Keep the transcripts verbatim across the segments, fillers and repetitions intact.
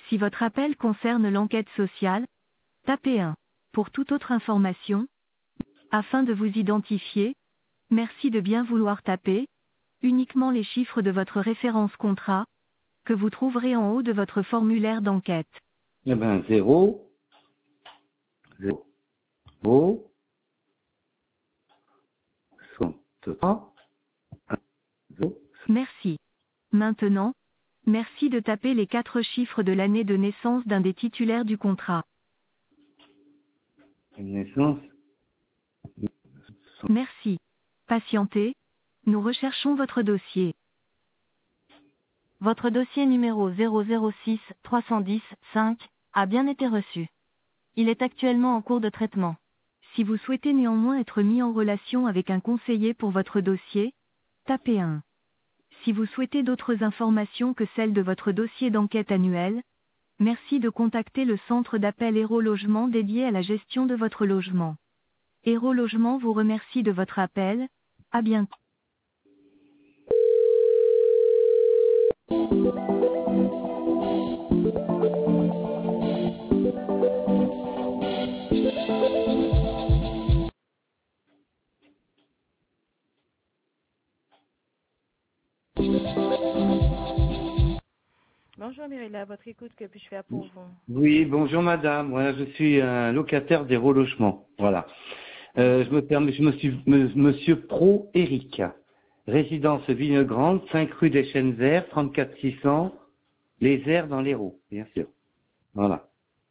Si votre appel concerne l'enquête sociale, tapez un. Pour toute autre information, afin de vous identifier, merci de bien vouloir taper uniquement les chiffres de votre référence contrat, que vous trouverez en haut de votre formulaire d'enquête. Eh ben, zéro, zéro, zéro, soixante-trois, zéro. Merci. Maintenant, merci de taper les quatre chiffres de l'année de naissance d'un des titulaires du contrat. Naissance. Merci. Patientez, nous recherchons votre dossier. Votre dossier numéro zéro zéro six trois un zéro cinq a bien été reçu. Il est actuellement en cours de traitement. Si vous souhaitez néanmoins être mis en relation avec un conseiller pour votre dossier, tapez un. Si vous souhaitez d'autres informations que celles de votre dossier d'enquête annuel, merci de contacter le centre d'appel Héro Logement dédié à la gestion de votre logement. Héro Logement vous remercie de votre appel. À bientôt. Bonjour Myrilla, à votre écoute, que puis-je faire pour vous? Oui, bonjour madame. Voilà, je suis un locataire des relogements. Voilà. Euh, je me permets, je me suis me- monsieur Pro Eric, résidence Vigne-Grande, cinq rue des Chênes Verts, trente-quatre six cents, les airs dans l'Hérault, bien sûr. Voilà.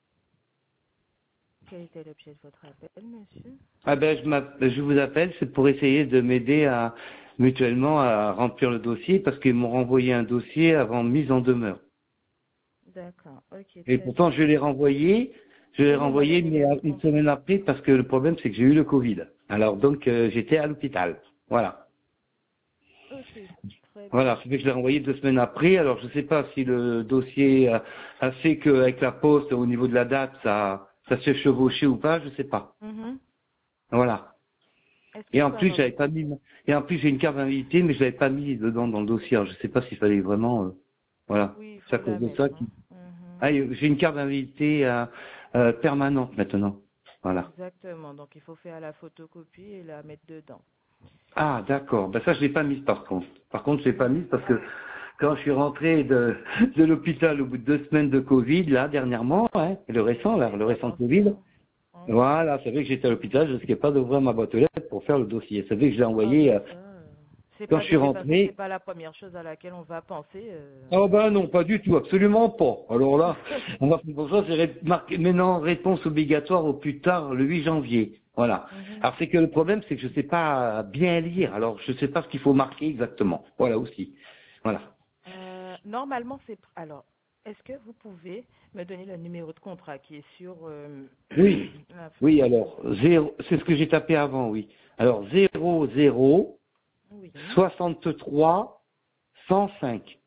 Quel était l'objet de votre appel, monsieur? Ah ben je, m'app- je vous appelle, c'est pour essayer de m'aider à mutuellement à remplir le dossier parce qu'ils m'ont renvoyé un dossier avant mise en demeure. D'accord, ok, Et très pourtant bien. je l'ai renvoyé, je l'ai Oui, on m'a renvoyé donné mais les à- une réponses. semaine après parce que le problème c'est que j'ai eu le Covid. Alors donc euh, j'étais à l'hôpital. Voilà. Ok, très Voilà, bien. c'est fait que je l'ai renvoyé deux semaines après. Alors je ne sais pas si le dossier a, a fait qu'avec la poste au niveau de la date ça ça s'est chevauché ou pas, je sais pas. Mhm. Voilà. Est-ce que Et je en peux plus avoir j'avais votre... pas mis et en plus j'ai une carte d'invité mais je l'avais pas mis dedans dans le dossier. Alors, je sais pas s'il fallait vraiment euh, voilà. Oui, il C'est à faut cause la de ça. mettre, hein. Qui... Mhm. Ah, et j'ai une carte d'invité euh, euh, permanente maintenant. Voilà. Exactement, donc il faut faire la photocopie et la mettre dedans. Ah, d'accord. Ben ça, je l'ai pas mise par contre. Par contre, je l'ai pas mise parce que quand je suis rentré de, de l'hôpital au bout de deux semaines de Covid, là, dernièrement, hein, le récent, là, Faites le récent Covid, attention. Mhm. voilà, ça fait que j'étais à l'hôpital, je risquais pas d'ouvrir ma boîte aux lettres pour faire le dossier. Ça fait que je l'ai Ah envoyé, ben euh, ça, euh, c'est quand pas je suis de toute façon, c'est rentré. pas la première chose à laquelle on va penser. euh. Oh ben non, pas du tout, absolument pas. Alors là, on va pour ça, c'est ré- marqué maintenant réponse obligatoire au plus tard le huit janvier. Voilà. Mhm. Alors c'est que le problème, c'est que je sais pas bien lire, alors je sais pas ce qu'il faut marquer exactement. Voilà aussi. Voilà. Euh, normalement, c'est... Alors, est-ce que vous pouvez me donner le numéro de contrat qui est sur euh, Oui, la oui, photo? alors, zéro, c'est ce que j'ai tapé avant, oui. Alors, zéro zéro Oui. soixante-trois cent cinq.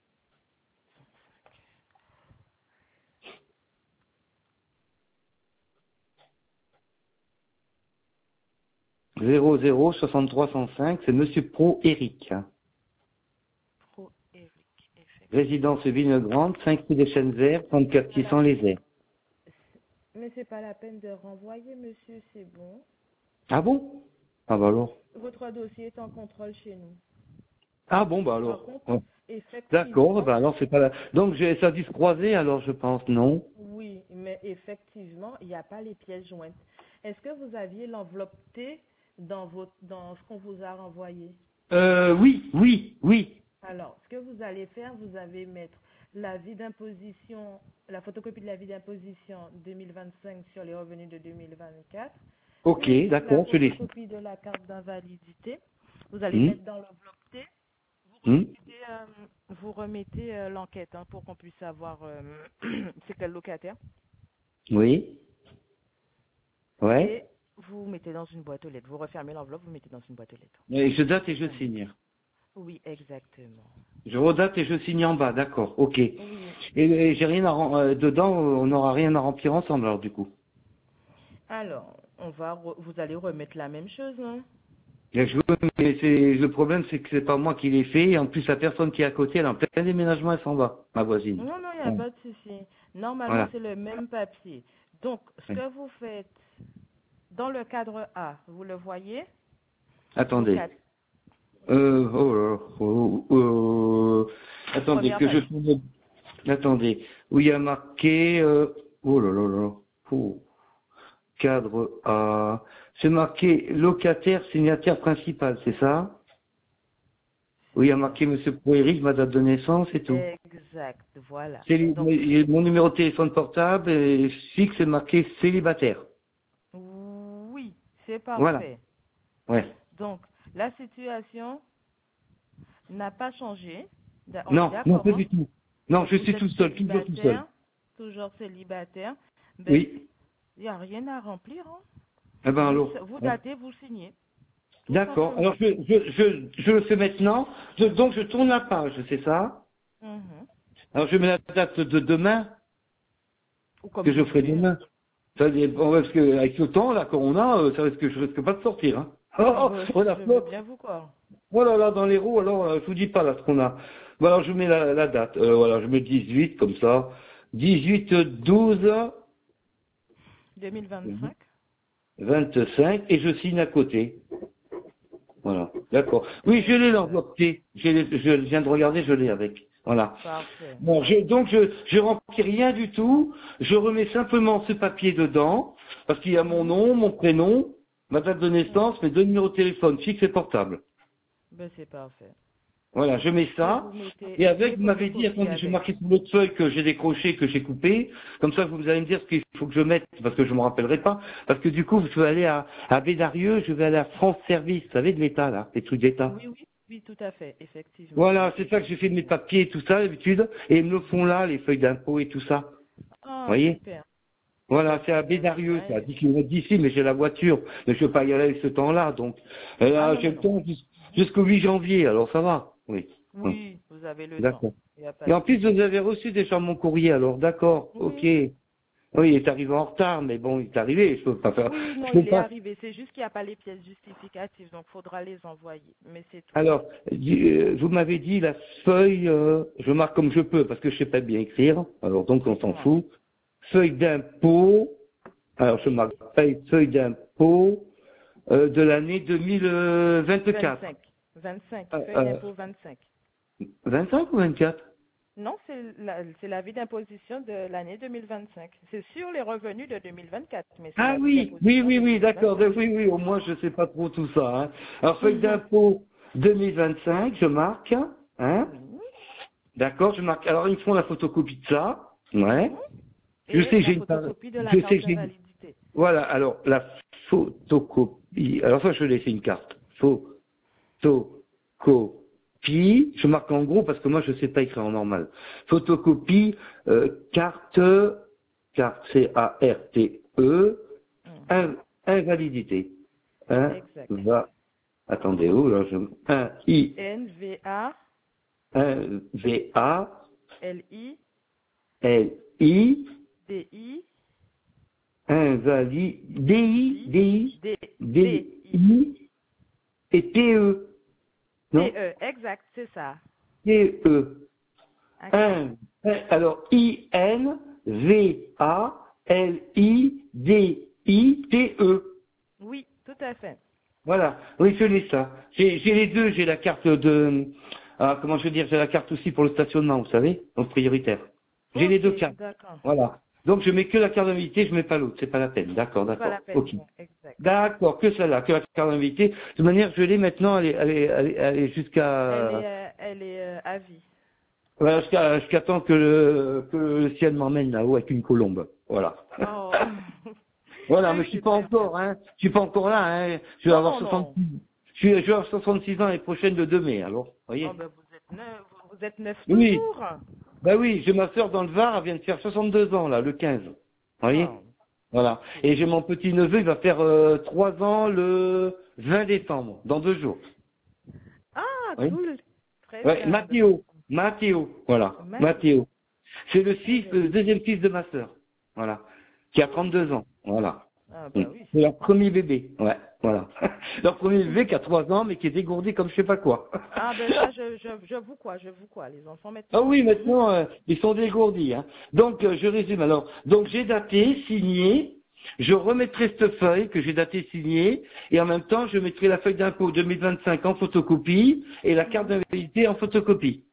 zéro zéro soixante-trois cent cinq, c'est Monsieur Pro Eric. Hein. Pro Eric, effectivement. Résidence Vigne-Grande, cinq rue des Chênes Verts, trente-quatre six cents les airs. Mais c'est pas la peine de renvoyer, monsieur, c'est bon. Ah bon? Ah bah alors. Votre dossier est en contrôle chez nous. Ah bon, bah Par alors. contre, Ouais. D'accord, effectivement, bah alors c'est pas la... Donc j'ai ça a dû se croiser alors je pense, non? oui, mais effectivement, il n'y a pas les pièces jointes. Est-ce que vous aviez l'enveloppe T dans votre, dans ce qu'on vous a renvoyé? Euh, oui, oui, oui. Alors, ce que vous allez faire, vous allez mettre l'avis d'imposition, la photocopie de l'avis d'imposition deux mille vingt-cinq sur les revenus de deux mille vingt-quatre, Ok, plus la d'accord, je l'ai. photocopie de la carte d'invalidité. Vous allez Hum, mettre dans l'enveloppe T, hum, et, euh, vous remettez euh, l'enquête hein, pour qu'on puisse savoir euh, c'est quel locataire. oui, Et ouais. vous mettez dans une boîte aux lettres. Vous refermez l'enveloppe, vous mettez dans une boîte aux lettres. Et je date et je Voilà. signe. Oui, exactement. Je redate et je signe en bas, d'accord, ok. Et, Oui. et j'ai rien à rem- euh, dedans, on n'aura rien à remplir ensemble alors du coup. Alors, on va re- vous allez remettre la même chose. Hein. Et je veux- mais c'est, le problème, c'est que c'est pas moi qui l'ai fait. Et en plus, la personne qui est à côté, elle est en plein déménagement, elle s'en va, ma voisine. Non, non, il n'y a Ouais. pas de souci. Normalement, Voilà. c'est le même papier. Donc, ce Ouais. que vous faites dans le cadre A, vous le voyez, Attendez. locataire, Euh, oh là là, oh, oh, attendez, première que je page. trouve. Attendez. Où il y a marqué. Euh, oh là là là. Oh. Cadre A. C'est marqué locataire, signataire principal, c'est ça? Oui, il y a marqué Monsieur Pro-Éric, ma date de naissance et tout. Exact, voilà. C'est les- Donc, mon numéro de téléphone portable et fixe, c'est marqué célibataire. oui, c'est Voilà. parfait. Ouais. Donc, la situation n'a pas changé. D'a- On est Non, non, d'accord, pas hein? du tout. Non, je Vous suis êtes tout seul, toujours tout seul. célibataire, toujours célibataire. Ben, Oui. il n'y a rien à remplir, hein? Eh ben Vous, alors. vous Ouais. datez, vous signez. Tout D'accord. simplement. Alors je, je, je, je le fais maintenant. Je- donc je tourne la page, c'est ça? Mhm. Alors je mets la date de demain, Ou comme que je vous ferai voulez. demain. Ça dépend, parce que avec ce temps là qu'on a, euh, ça risque, je risque pas de sortir. Hein. Ah, Oh, ben, oh, la je veux flotte. bien vous croire. Voilà, là, dans les roues, alors, euh, je vous dis pas, là, ce qu'on a. Bon, alors, je mets la, la date. Euh, voilà, je mets dix-huit, comme ça. dix-huit, douze, deux mille vingt-cinq. vingt-cinq, et je signe à côté. Voilà, d'accord. Oui, je l'ai l'enveloppe T. Je, l'ai- je viens de regarder, je l'ai avec. Voilà. Parfait. Bon, je, donc, je, je remplis rien du tout. Je remets simplement ce papier dedans, parce qu'il y a mon nom, mon prénom, ma date de naissance, mes deux numéros de téléphone, fixe et portable. Ben, c'est parfait. Voilà, je mets Et ça. vous mettez Et les avec, vous m'avez dit, photocopies attendez, je vais avec. marquer sur l'autre feuille que j'ai décroché, que j'ai coupé. Comme ça, vous allez me dire ce qu'il faut que je mette, parce que je ne me rappellerai pas. Parce que du coup, je vais aller à, à Bédarieux, je vais aller à France Service, vous savez, de l'État, là, les trucs d'État. Oui, oui, oui, tout à fait, effectivement. Voilà, c'est ça que j'ai fait de mes papiers et tout ça, d'habitude. Et ils me le font là, les feuilles d'impôt et tout ça. Vous Ah, voyez? super. Voilà, c'est à Bédarieux, c'est à dix kilomètres d'ici, mais j'ai la voiture. Mais je ne peux pas y aller avec ce temps-là, donc. Et là, Ah, non, j'ai non, le non. temps jus- jusqu'au huit janvier, alors ça va. Oui. Hum. Oui, vous avez le temps. D'accord. Il n'y a pas Et de en plus, souci. vous avez reçu déjà mon courrier, alors d'accord, ok. Oui. Oui, il est arrivé en retard, mais bon, il est arrivé, je peux pas faire. Oui, non, Je peux il est pas. arrivé. C'est juste qu'il n'y a pas les pièces justificatives, donc il faudra les envoyer. Mais c'est tout. Alors, dis- euh, vous m'avez dit la feuille, euh, je marque comme je peux, parce que je sais pas bien écrire, alors donc on s'en Dites-moi. fout. Feuille d'impôt, alors je marque feuille, feuille d'impôt euh, de l'année deux mille vingt-quatre. vingt-cinq. vingt-cinq. Euh, Feuille euh, d'impôt vingt-cinq. vingt-cinq ou vingt-quatre? Non, c'est la- c'est l'avis d'imposition de l'année deux mille vingt-cinq. C'est sur les revenus de deux mille vingt-quatre, mais c'est Ah l'avis oui, oui, d'imposition oui, de oui, d'accord, deux mille vingt-cinq. oui, oui, au moins je sais pas trop tout ça. Hein. Alors feuille Mhm. d'impôt deux mille vingt-cinq, je marque, hein. Oui. D'accord, je marque. Alors ils me font la photocopie de ça. Ouais. Mhm. Je Et sais que la j'ai une par- photocopie de la je sais carte que j'ai d'invalidité. voilà, alors la photocopie. Alors ça je vais laisser une carte. Photocopie, je marque en gros parce que moi je sais pas écrire en normal. Photocopie euh, carte carte C A R T E Mhm. in- invalidité. Un Exact. va attendez où là je un I N V A un V A L I L I D I invalide, D I, D I, D D I I, et T E. Non? T E. Exact, c'est ça. T E. Ok. Un, un, alors, I N V A L I D I T E. Oui, tout à fait. Voilà. Oui, je l'ai ça. J'ai j'ai les deux, j'ai la carte de, ah, comment je veux dire, j'ai la carte aussi pour le stationnement, vous savez, donc prioritaire. J'ai les Ok, deux cartes. d'accord. Voilà. Donc je mets que la carte d'invité, je mets pas l'autre, c'est pas la peine. D'accord, C'est pas d'accord. la peine. Ok. Exact. D'accord, que celle-là, que la carte d'invité. De toute manière, je l'ai maintenant, elle est, elle est, elle est, elle est Elle jusqu'à, est, euh, elle est euh, à vie. voilà, jusqu'à, jusqu'à temps que le, que le ciel m'emmène là-haut avec une colombe. Voilà. Oh. Voilà, Oui, mais je suis c'est pas très encore, hein. Je suis pas encore là, hein. Je vais Non, avoir non, soixante-six, je suis, je vais avoir soixante-six ans l'année prochaine de deux mai, alors, vous voyez. Oh, ben, vous êtes neuf, vous êtes neuf Oui. toujours. Bah oui, j'ai ma sœur dans le Var, elle vient de faire soixante-deux ans, là, le quinze. Vous voyez? Oh. Voilà. Et j'ai mon petit neveu, il va faire euh, trois ans le vingt décembre, dans deux jours. Ah, Oui. cool. Très Ouais, bien. Mathéo. Mathéo. Voilà. Mathéo. Mathéo. C'est le fils, le deuxième fils de ma sœur. Voilà. Qui a trente-deux ans. Voilà. Ah, bah oui. C'est leur premier bébé. Ouais. Voilà. Leur premier bébé qui a trois ans, mais qui est dégourdi comme je sais pas quoi. Ah ben ça, je, je, je vous crois, je vous crois. Les enfants maintenant. Ah oui, maintenant, euh, ils sont dégourdis. Hein. Donc, euh, je résume alors. Donc, j'ai daté, signé. Je remettrai cette feuille que j'ai datée signée. Et en même temps, je mettrai la feuille d'impôt deux mille vingt-cinq en photocopie et la carte d'invalidité en photocopie.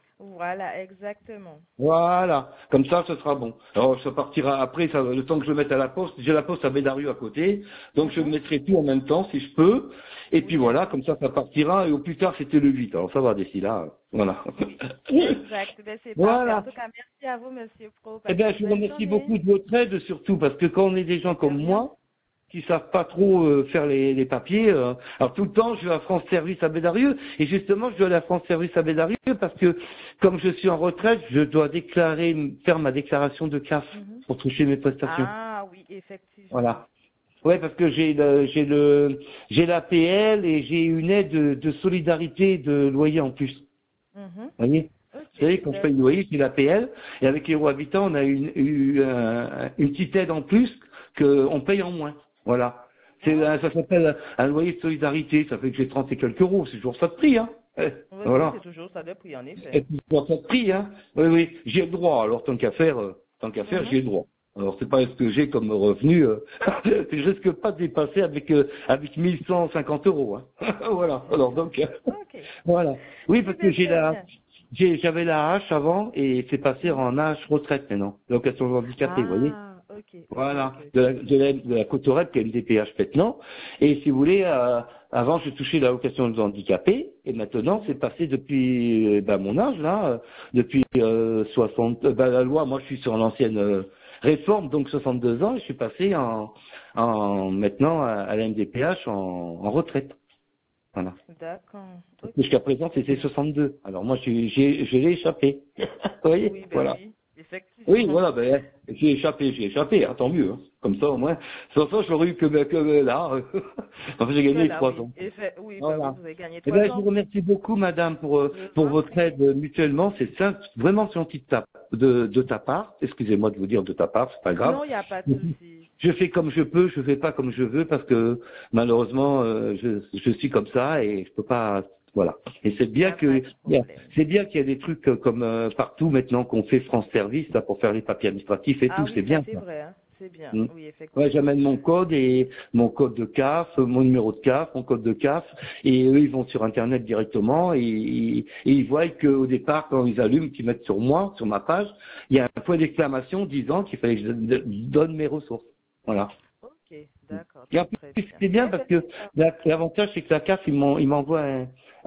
Voilà, exactement. Voilà, comme ça, ce sera bon. Alors, ça partira après, ça, le temps que je le mette à la poste, j'ai la poste à Bédarieux à côté, donc je mettrai tout en même temps, si je peux, et puis voilà, comme ça, ça partira, et au plus tard, c'était le huit, alors ça va, d'ici là, voilà. Exact, ben, c'est Voilà. parfait. En tout cas, merci à vous, monsieur Pro. Eh bien, je vous remercie beaucoup de votre aide, surtout, parce que quand on est des gens comme moi, qui savent pas trop euh, faire les, les papiers. Euh. Alors tout le temps, je vais à France Service à Bédarieux, et justement, je dois aller à France Service à Bédarieux parce que, comme je suis en retraite, je dois déclarer, faire ma déclaration de C A F Mhm. pour toucher mes prestations. Ah oui, effectivement. Voilà. Ouais, parce que j'ai le, j'ai le, j'ai l'A P L et j'ai une aide de, de solidarité de loyer en plus. Mhm. Vous voyez? Ok, Vous savez, quand je paye le loyer, j'ai l'A P L, et avec les héros habitants, on a une, eu un- une petite aide en plus qu'on paye en moins. Voilà. C'est, un- ça s'appelle un loyer de solidarité, ça fait que j'ai trente et quelques euros, c'est toujours ça de prix, hein. Eh, Oui, voilà. c'est toujours ça de prix, en effet. C'est toujours ça de prix, hein. Oui, oui, j'ai le droit, alors tant qu'à faire, euh, tant qu'à faire, Mhm. j'ai le droit. Alors c'est pas ce que j'ai comme revenu, euh, je risque pas de dépasser avec euh, avec mille cent cinquante euros, hein. Voilà. Alors donc, euh, Ok. voilà. Oui, parce Eh bien, que j'ai très la, bien. j'ai, j'avais la H avant et c'est passé en H retraite maintenant, location handicapée, vous voyez. Ah, ok. ok, Voilà, ok, ok. de la, de la, de la Cotorep qui est une D P H maintenant. Et si vous voulez, euh, avant je touchais la location de handicapés et maintenant c'est passé depuis euh, ben, mon âge là, euh, depuis euh, soixante. Euh, ben, la loi, moi je suis sur l'ancienne euh, réforme, donc soixante-deux ans, et je suis passé en, en maintenant à, à la M D P H en, en retraite. Voilà. D'accord. Ok. Jusqu'à présent c'était soixante-deux. Alors moi j'ai, j'ai, je l'ai échappé. Vous voyez, Oui, ben voilà. oui, effectivement. Oui, voilà, ben, j'ai échappé, j'ai échappé, hein, tant mieux. Hein. Comme ça, au moins, sans ça, j'aurais eu que, que euh, là. Enfin, j'ai gagné Voilà, trois oui. ans. Effe- oui, bah Voilà. oui, vous avez gagné Eh trois ben, je vous ans. remercie beaucoup, madame, pour, euh, Je vous pour en votre prie. aide euh, mutuellement. C'est simple, vraiment gentil de ta, de, de ta part. Excusez-moi de vous dire de ta part, c'est pas grave. Non, il n'y a pas de souci. Je fais comme je peux, je fais pas comme je veux parce que malheureusement, euh, je, je suis comme ça et je peux pas. Voilà. Et c'est Il n'y bien a que, pas de il y a- problème. c'est bien qu'il y a des trucs euh, comme euh, partout maintenant qu'on fait France Service là pour faire les papiers administratifs et Ah tout. oui, C'est ça bien. c'est Ça. vrai, hein. C'est bien. Mm. Oui, Ouais, effectivement. j'amène mon code et mon code de C A F, mon numéro de C A F, mon code de C A F, et eux ils vont sur internet directement et, et, et ils voient qu'au départ quand ils allument, qu'ils mettent sur moi, sur ma page, il y a un point d'exclamation disant qu'il fallait que je de- donne mes ressources. Voilà. Ok, d'accord, Et en très très plus, bien. c'est bien Eh parce ben, que c'est ça. la- l'avantage c'est que la C A F ils m'en- ils m'envoient un,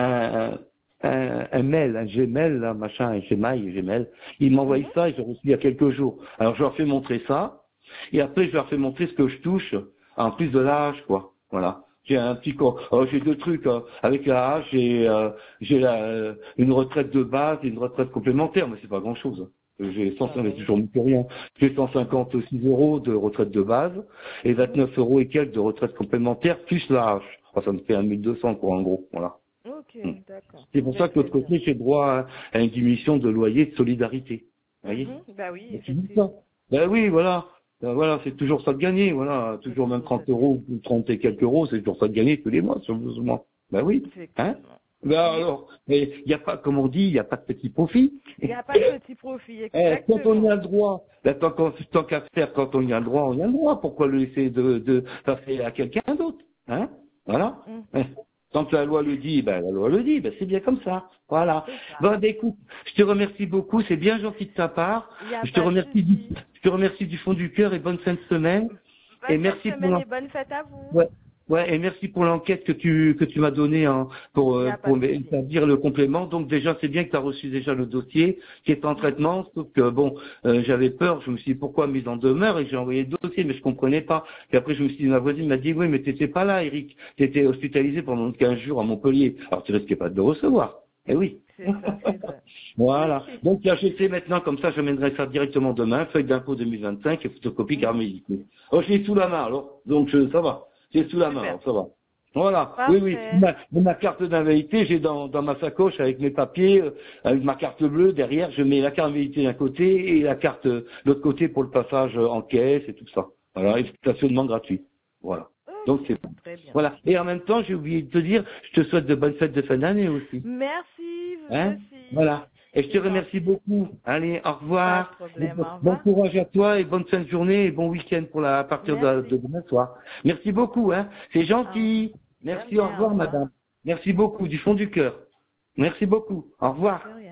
un, un, un mail, un Gmail, là, machin, un Gmail, Gmail. Ils m'envoient Mhm. ça et j'ai reçu il y a quelques jours. Alors je leur fais montrer ça et après je leur fais montrer ce que je touche en plus de l'âge, quoi. Voilà. J'ai un petit co- oh, j'ai deux trucs hein. Avec la hache, j'ai euh, j'ai la, euh, une retraite de base et une retraite complémentaire, mais c'est pas grand chose. J'ai cent, Ah j'ai oui. toujours mis plus rien. J'ai cent cinquante-six euros de retraite de base et vingt-neuf euros et quelques de retraite complémentaire plus la hache. Enfin, ça me fait un mille deux cents quoi en gros. Voilà. Ok, Hmm. d'accord. C'est pour Ben, ça que de l'autre très bien. côté, j'ai droit à, à une diminution de loyer de solidarité. Vous voyez? Mhm. Bah oui, Ben, c'est juste ça. effectivement. Ben oui, voilà. Ben voilà, c'est toujours ça de gagner, voilà. C'est Toujours même toujours ça. trente euros ou trente et quelques euros, c'est toujours ça de gagner tous les mois sur le mois. Ben oui. Hein? Effectivement. Ben alors, mais il n'y a pas, comme on dit, il n'y a pas de petit profit. Il n'y a pas de petit profit, Eh, quand on y exactement. a le droit, ben, tant, qu'on- tant qu'à faire, quand on y a le droit, on y a le droit. Pourquoi le laisser de, de passer à quelqu'un d'autre? Hein? Voilà. Mhm. Eh, Tant que la loi le dit, ben la loi le dit, ben c'est bien comme ça. Voilà. C'est ça. Bon, ben écoute, je te remercie beaucoup, c'est bien gentil de ta part. Il n'y a Je te pas de remercie du, souci. je te remercie du fond du cœur et bonne fin de semaine. Bonne Et fin merci de pour semaine l'en- et bonne fête à vous. ouais, ouais, et merci pour l'enquête que tu que tu m'as donnée hein, pour Il n'y euh, a pas pour de souci. établir le complément. Donc déjà c'est bien que tu as reçu déjà le dossier qui est en Mhm. traitement. Sauf que bon, euh, j'avais peur. Je me suis dit pourquoi mise en demeure et j'ai envoyé le dossier, mais je comprenais pas. Puis après je me suis dit ma voisine m'a dit oui mais t'étais pas là, Eric. T'étais hospitalisé pendant quinze jours à Montpellier. Alors tu risquais pas de le recevoir. Eh oui. C'est ça, c'est ça. Voilà. Ok. Donc là, je sais maintenant, comme ça, je mènerai ça directement demain, feuille d'impôt deux mille vingt-cinq et photocopie Mhm. carte d'identité. Oh, j'ai sous la main, alors. Donc, je- ça va. J'ai sous la main, Super. alors, ça va. Voilà. Parfait. Oui, oui. Ma, ma carte d'invalidité, j'ai dans, dans ma sacoche avec mes papiers, euh, avec ma carte bleue. Derrière, je mets la carte d'invalidité d'un côté et la carte euh, de l'autre côté pour le passage euh, en caisse et tout ça. Voilà. Et stationnement gratuit. Voilà. Donc c'est Très bien. voilà. Et en même temps, j'ai oublié de te dire, je te souhaite de bonnes fêtes de fin d'année aussi. Merci, vous Hein aussi. Voilà. Et je te remercie beaucoup. Allez, au revoir. Pas de problème, Bon, au revoir. bon courage à toi et bonne fin de journée et bon week-end pour la à partir de, Merci. de demain soir. Merci beaucoup, hein. C'est gentil. Au Merci, revoir. au revoir, Au revoir. madame. Merci beaucoup, du fond du cœur. Merci beaucoup. Au revoir. De rien.